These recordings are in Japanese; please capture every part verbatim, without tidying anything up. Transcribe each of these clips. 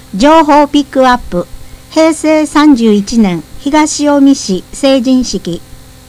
情報ピックアップ。へいせいさんじゅういちねん東近江市成人式。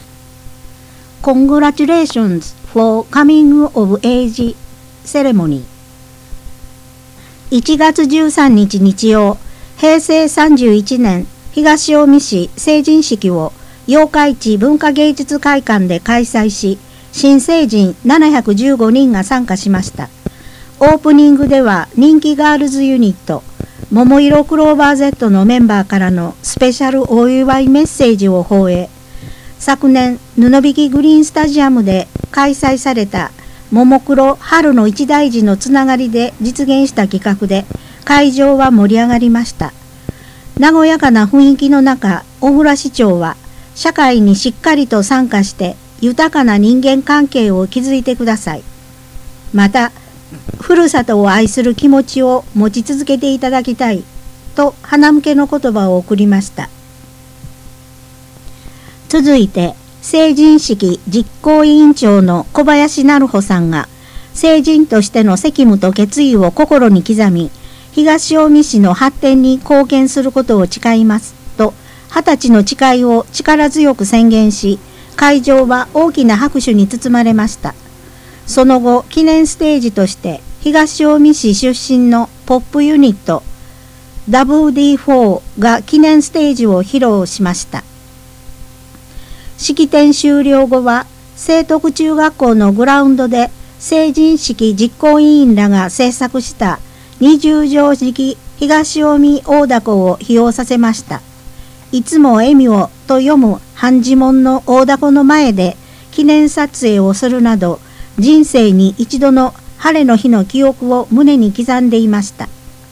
Congratulations for coming of age ceremony。 いちがつじゅうさんにち日曜、へいせいさんじゅういちねん東近江市成人式を八日市文化芸術会館で開催し、新成人ななひゃくじゅうごにんが参加しました。オープニングでは人気ガールズユニット桃色クローバー Z のメンバーからのスペシャルお祝いメッセージを放映。昨年布引グリーンスタジアムで開催されたももクロ春の一大事のつながりで実現した企画で、会場は盛り上がりました。和やかな雰囲気の中、小倉市長は社会にしっかりと参加して豊かな人間関係を築いてください。またふるさとを愛する気持ちを持ち続けていただきたいと花向けの言葉を送りました。続いて成人式実行委員長の小林成穂さんが、成人としての責務と決意を心に刻み、東近江市の発展に貢献することを誓いますと二十歳の誓いを力強く宣言し、会場は大きな拍手に包まれました。その後、記念ステージとして東近江市出身のポップユニット ダブリューディーフォー が記念ステージを披露しました。式典終了後は聖徳中学校のグラウンドで成人式実行委員らが制作した二十条式東近江大凧を披露させました。いつも笑みをと読む半字文の大凧の前で記念撮影をするなど、人生に一度の晴れの日の記憶を胸に刻んでいました。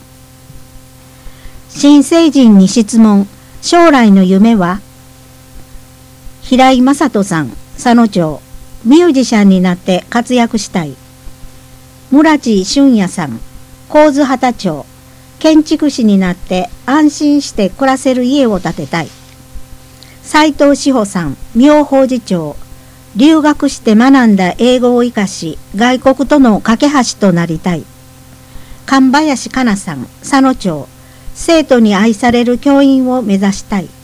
新成人に質問。将来の夢は？平井正人さん、佐野町。ミュージシャンになって活躍したい。村地俊也さん、神津幡町。建築士になって安心して暮らせる家を建てたい。斉藤志保さん、妙法寺町。留学して学んだ英語を生かし、外国との架け橋となりたい。神林香奈さん、佐野町。生徒に愛される教員を目指したい。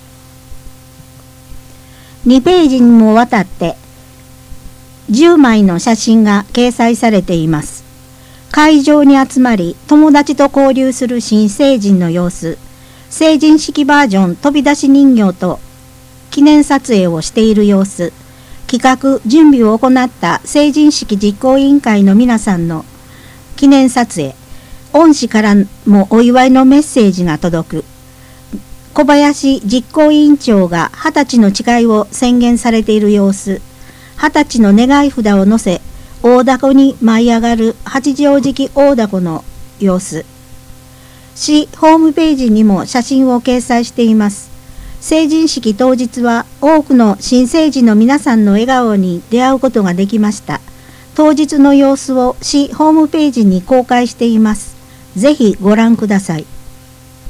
にページにもわたってじゅうまいの写真が掲載されています。会場に集まり友達と交流する新成人の様子、成人式バージョン飛び出し人形と記念撮影をしている様子、企画準備を行った成人式実行委員会の皆さんの記念撮影、恩師からもお祝いのメッセージが届く。小林実行委員長が二十歳の誓いを宣言されている様子、二十歳の願い札を乗せ大凧に舞い上がる八丈敷大凧の様子。市ホームページにも写真を掲載しています。成人式当日は多くの新成人の皆さんの笑顔に出会うことができました。当日の様子を市ホームページに公開しています。ぜひご覧ください。